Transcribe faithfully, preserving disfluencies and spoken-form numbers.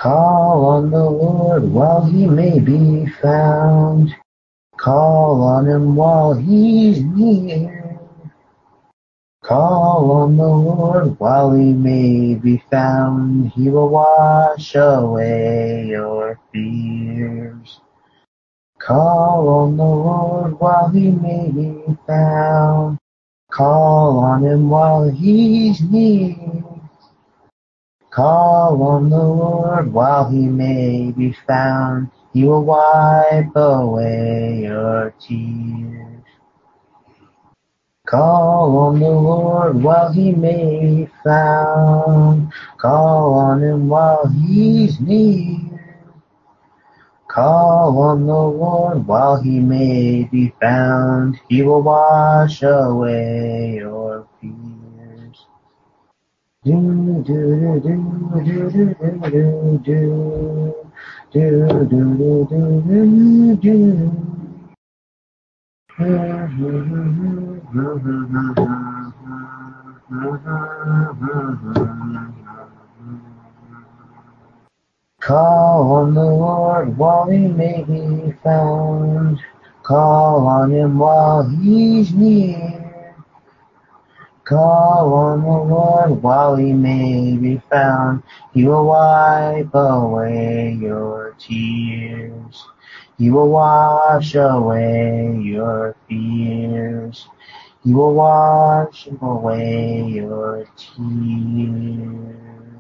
Call on the Lord while he may be found. Call on him while he's near. Call on the Lord while he may be found. He will wash away your fears. Call on the Lord while he may be found. Call on him while he's near. Call on the Lord while he may be found. He will wipe away your tears. Call on the Lord while he may be found. Call on him while he's near. Call on the Lord while he may be found. He will wash away your fears. Do do do do do do do do do do do do do. Call on the Lord while he may be found. Call on him while he's near. Call on the Lord while he may be found. He will wipe away your tears. He will wash away your fears. He will wash away your tears.